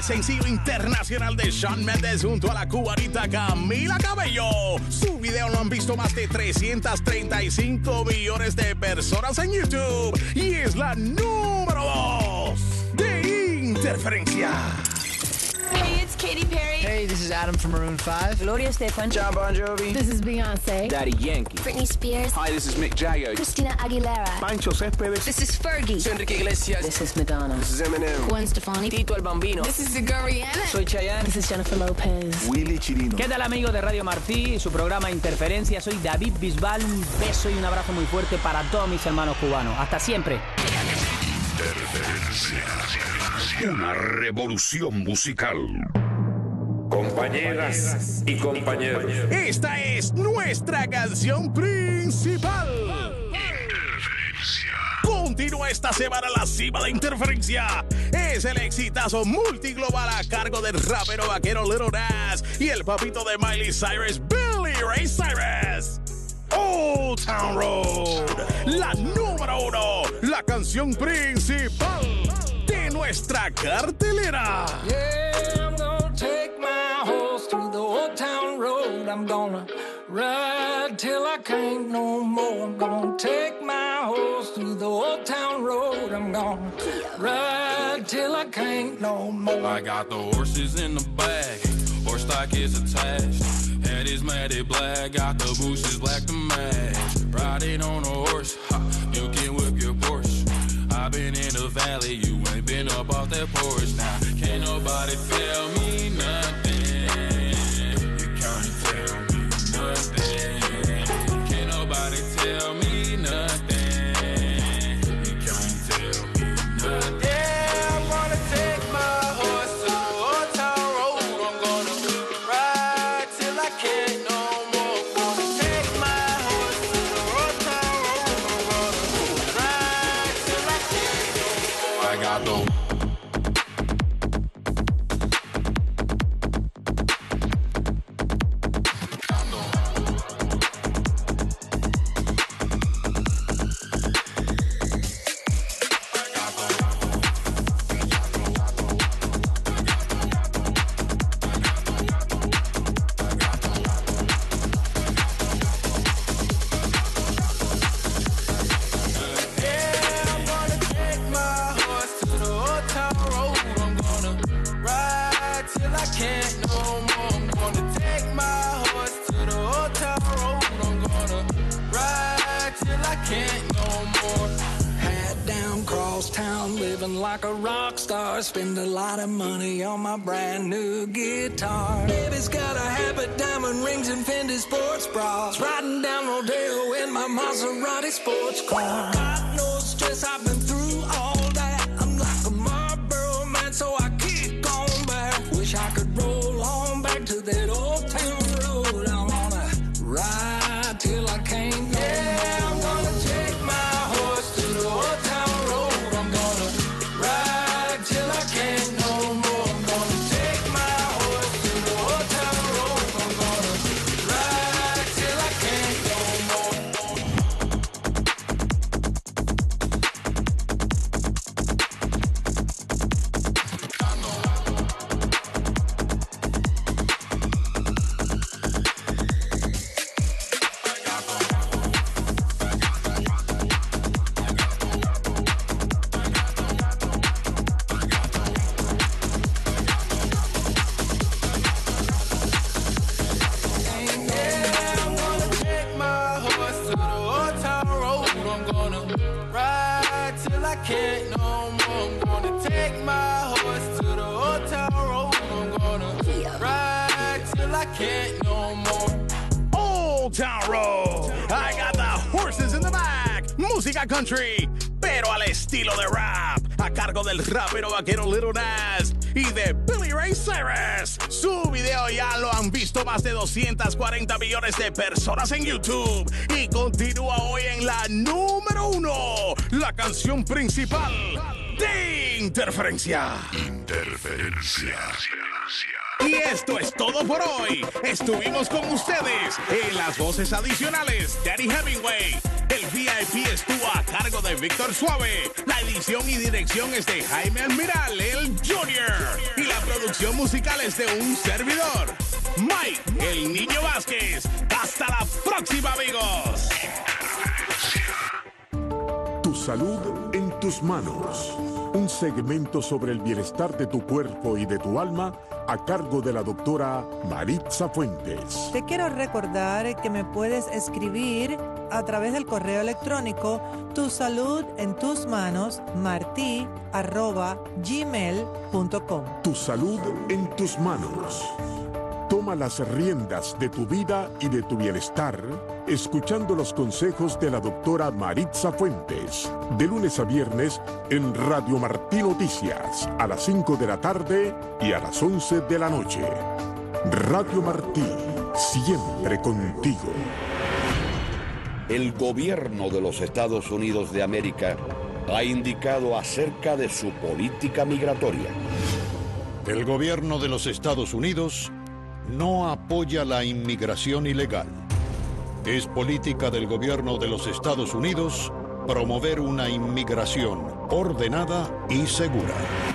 sencillo internacional de Shawn Mendes junto a la cubanita Camila Cabello. Su video lo han visto más de trescientos treinta y cinco millones de personas en YouTube y es la número dos de Interferencia. Hey, it's Katy Perry. Hey, this is Adam from Maroon five. Gloria Estefan. John Bon Jovi. This is Beyonce. Daddy Yankee. Britney Spears. Hi, this is Mick Jagger. Christina Aguilera. Pancho Céspedes. This is Fergie. Soy Enrique Iglesias. This is Madonna. This is Eminem. Gwen Stefani. Tito el Bambino. This is Rihanna. Soy Chayanne. This is Jennifer Lopez. Willy Chirino. ¿Qué tal, amigos de Radio Martí y su programa Interferencia? Soy David Bisbal. Un beso y un abrazo muy fuerte para todos mis hermanos cubanos. Hasta siempre. Interferencia. Una revolución musical. Compañeras y compañeros. Esta es nuestra canción principal. Continúa esta semana la cima de Interferencia. Es el exitazo multiglobal a cargo del rapero vaquero Lil Nas y el papito de Miley Cyrus, Billy Ray Cyrus. Old Town Road, la número uno, la canción principal de nuestra cartelera. Yeah, I'm gonna take my horse through the old town road. I'm gonna ride till I can't no more. I'm gonna take my horse through the old town road. I'm gonna ride till I can't no more. I got the horses in the bag, horse stock is attached. Head is matted black, got the bushes black to match. Riding on a horse, ha, you can whip your Porsche. I've been in the valley, you ain't been up off that porch. Now, can't nobody tell me nothing. You can't tell me nothing. Can't nobody tell me nothing. You can't tell me nothing. Yeah, I'm gonna take my horse to the old town road. I'm gonna ride till I can't no more. I'm gonna take my horse to the old town road. I'm gonna ride till I can't no more. I got the like a rock star, spend a lot of money on my brand new guitar. Baby's got a habit, diamond rings and Fendi sports bras. Riding down Rodeo in my Maserati sports car. Got no stress, I've been through all that. I'm like a Marlboro man, so I kick on back. Wish I could roll on back to that old town road. I wanna ride till I can't no yeah, more. I'm gonna take my horse to the old town road. I'm gonna ride till I can't no more. I'm gonna take my horse to the old town road. I'm gonna ride till I can't no more. Can't no more. I'm gonna take my horse to the old town road. I'm gonna ride till I can't no more. Old Town Road. I got the horses in the back. Música country, pero al estilo de rap. A cargo del rapero vaquero Lil Nas y de Billy Ray Cyrus. Su video ya lo han visto más de doscientos cuarenta millones de personas en YouTube. Y continúa hoy en la número uno. La canción principal de Interferencia. Interferencia. Y esto es todo por hoy. Estuvimos con ustedes en las voces adicionales. Danny Hemingway. El V I P estuvo a cargo de Víctor Suave. La edición y dirección es de Jaime Almiral, el Junior. Y la producción selección musical es de un servidor, Mike, el Niño Vázquez. Hasta la próxima, amigos. Tu salud en tus manos. Un segmento sobre el bienestar de tu cuerpo y de tu alma a cargo de la doctora Maritza Fuentes. Te quiero recordar que me puedes escribir a través del correo electrónico tu salud en tus manos martí arroba gmail punto com. Tu salud en tus manos. Toma las riendas de tu vida y de tu bienestar escuchando los consejos de la doctora Maritza Fuentes. De lunes a viernes en Radio Martí Noticias a las cinco de la tarde y a las once de la noche. Radio Martí, siempre contigo. El gobierno de los Estados Unidos de América ha indicado acerca de su política migratoria. El gobierno de los Estados Unidos no apoya la inmigración ilegal. Es política del gobierno de los Estados Unidos promover una inmigración ordenada y segura.